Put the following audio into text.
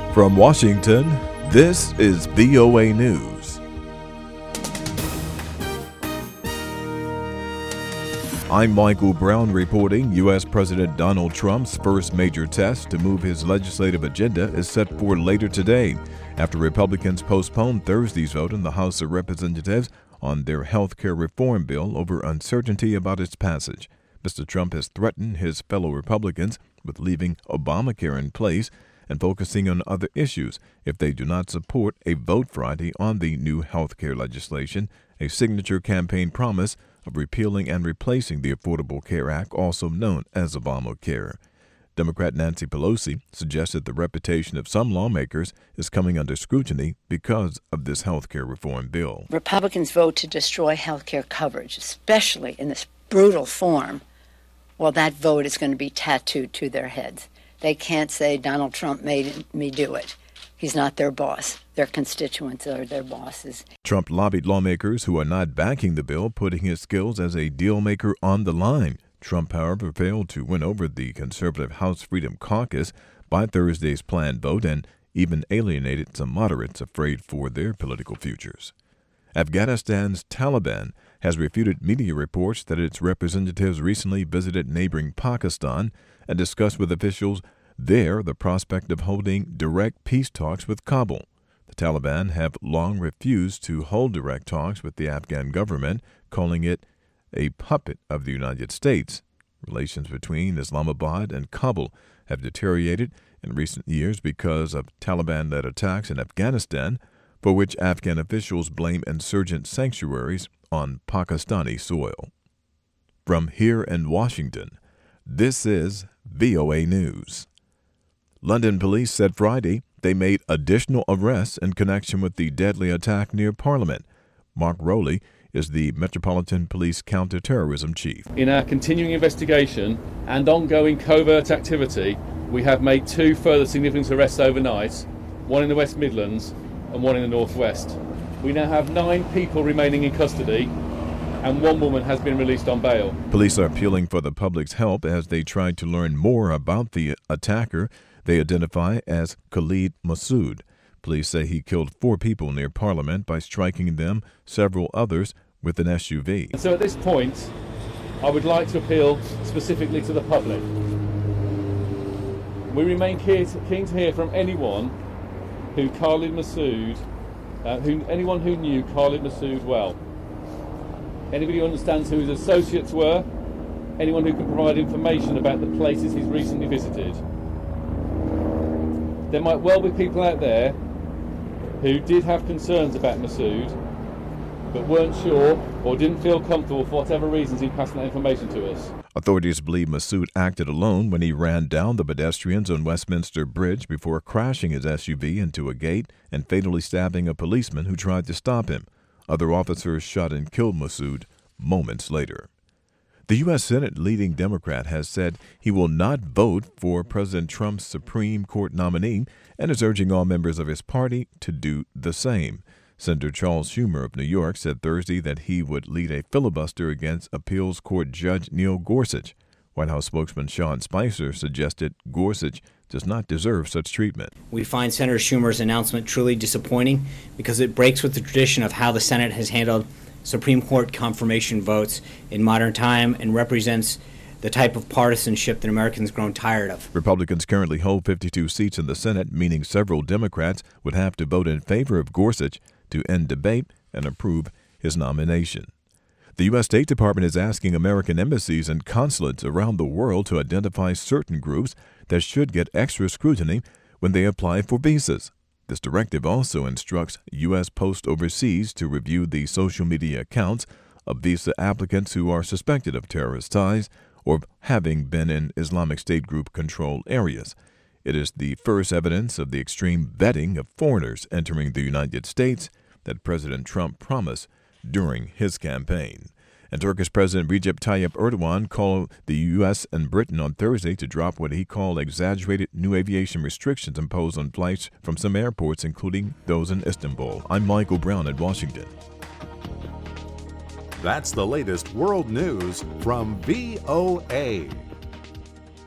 From Washington, this is VOA News. I'm Michael Brown reporting U.S. President Donald Trump's first major test to move his legislative agenda is set for later today, after Republicans postponed Thursday's vote in the House of Representatives on their health care reform bill over uncertainty about its passage. Mr. Trump has threatened his fellow Republicans with leaving Obamacare in place and focusing on other issues if they do not support a vote Friday on the new health care legislation, a signature campaign promise of repealing and replacing the Affordable Care Act, also known as Obamacare. Democrat Nancy Pelosi suggested the reputation of some lawmakers is coming under scrutiny because of this health care reform bill. Republicans vote to destroy health care coverage, especially in this brutal form. Well, that vote is going to be tattooed to their heads. They can't say Donald Trump made me do it. He's not their boss. Their constituents are their bosses. Trump lobbied lawmakers who are not backing the bill, putting his skills as a deal maker on the line. Trump, however, failed to win over the conservative House Freedom Caucus by Thursday's planned vote and even alienated some moderates afraid for their political futures. Afghanistan's Taliban has refuted media reports that its representatives recently visited neighboring Pakistan and discussed with officials there the prospect of holding direct peace talks with Kabul. The Taliban have long refused to hold direct talks with the Afghan government, calling it a puppet of the United States. Relations between Islamabad and Kabul have deteriorated in recent years because of Taliban-led attacks in Afghanistan, for which Afghan officials blame insurgent sanctuaries on Pakistani soil. From here in Washington, this is VOA News. London police said Friday they made additional arrests in connection with the deadly attack near Parliament. Mark Rowley is the Metropolitan Police counter-terrorism chief. In our continuing investigation and ongoing covert activity, we have made 2 further significant arrests overnight, one in the West Midlands and one in the Northwest. We now have 9 people remaining in custody, and 1 woman has been released on bail. Police are appealing for the public's help as they try to learn more about the attacker they identify as Khalid Masood. Police say he killed 4 people near Parliament by striking them, several others, with an SUV. And so at this point, I would like to appeal specifically to the public. We remain keen to hear from anyone who knew Khalid Masood well. Anybody who understands who his associates were, anyone who can provide information about the places he's recently visited. There might well be people out there who did have concerns about Masood, but weren't sure or didn't feel comfortable for whatever reasons in passing that information to us. Authorities believe Masood acted alone when he ran down the pedestrians on Westminster Bridge before crashing his SUV into a gate and fatally stabbing a policeman who tried to stop him. Other officers shot and killed Masood moments later. The U.S. Senate leading Democrat has said he will not vote for President Trump's Supreme Court nominee and is urging all members of his party to do the same. Senator Charles Schumer of New York said Thursday that he would lead a filibuster against appeals court judge Neil Gorsuch. White House spokesman Sean Spicer suggested Gorsuch does not deserve such treatment. We find Senator Schumer's announcement truly disappointing because it breaks with the tradition of how the Senate has handled Supreme Court confirmation votes in modern time and represents the type of partisanship that Americans grown tired of. Republicans currently hold 52 seats in the Senate, meaning several Democrats would have to vote in favor of Gorsuch to end debate and approve his nomination. The U.S. State Department is asking American embassies and consulates around the world to identify certain groups that should get extra scrutiny when they apply for visas. This directive also instructs U.S. Post Overseas to review the social media accounts of visa applicants who are suspected of terrorist ties or having been in Islamic State group-controlled areas. It is the first evidence of the extreme vetting of foreigners entering the United States that President Trump promised during his campaign. And Turkish President Recep Tayyip Erdogan called the U.S. and Britain on Thursday to drop what he called exaggerated new aviation restrictions imposed on flights from some airports, including those in Istanbul. I'm Michael Brown in Washington. That's the latest world news from VOA.